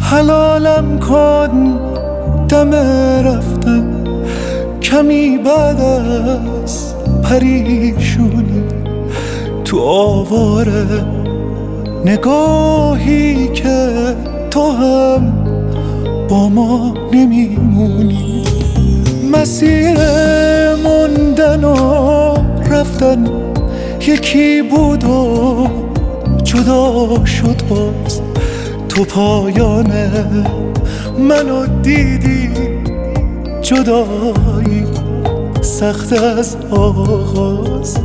حلالم کن دم رفتن کمی بعد از پریشونی، تو آواره نگاهی که تو هم با ما نمیمونی. مسیر موندن و رفتن یکی بود و جدا شد باز، تو پایان منو دیدی، جدایی سخت از آغاز.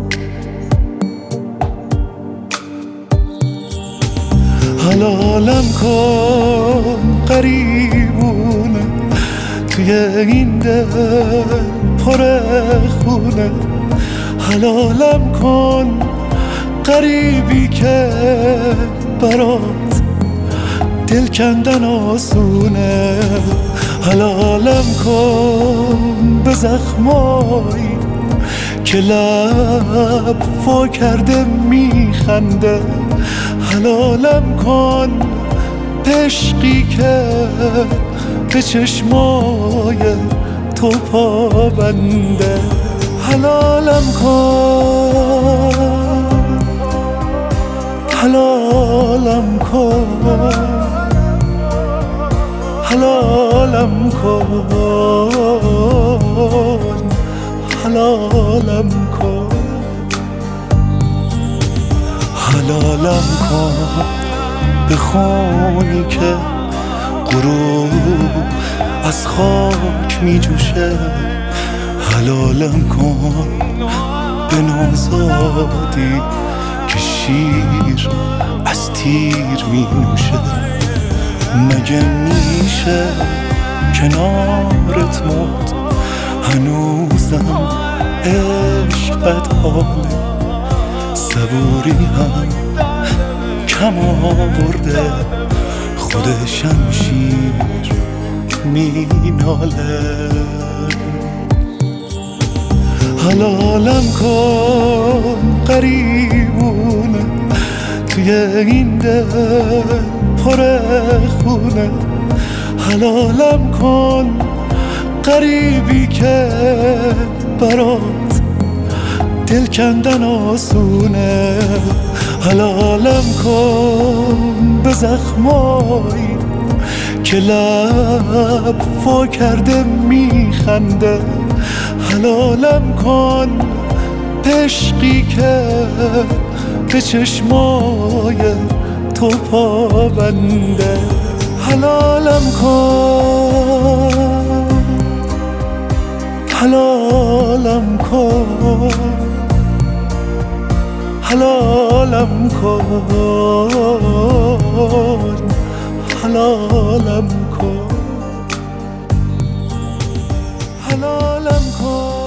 حلالم کن قریبونه توی این دل پر خونه، حلالم کن قریبی که برات دل کندن آسونه. حلالم کن به زخمایی که لب وا کرده میخنده، حلالم کن عشقی که به چشمای تو پابنده. حلالم کن، حلالم کن، حلالم کن، حلالم کن، حلالم کن به خونی که غروب از خاک می جوشه، حلالم کن به نوزادی که شیر از تیر می نوشه. مگه میشه کنارت مرد هنوزم عشقت حاله، صبوری هم کم آورده خود شمشیر می ناله. حلالم کن قریبونه توی این دل پر خونه، حلالم کن قریبی که برات دل کندن آسونه. حلالم کن به زخمایی که لب وا کرده میخنده، حلالم کن عشقی که به چشمای تو پابنده. حلالم کن، حلالم کن، حلالم کن، حلالم کن، حلالم کن.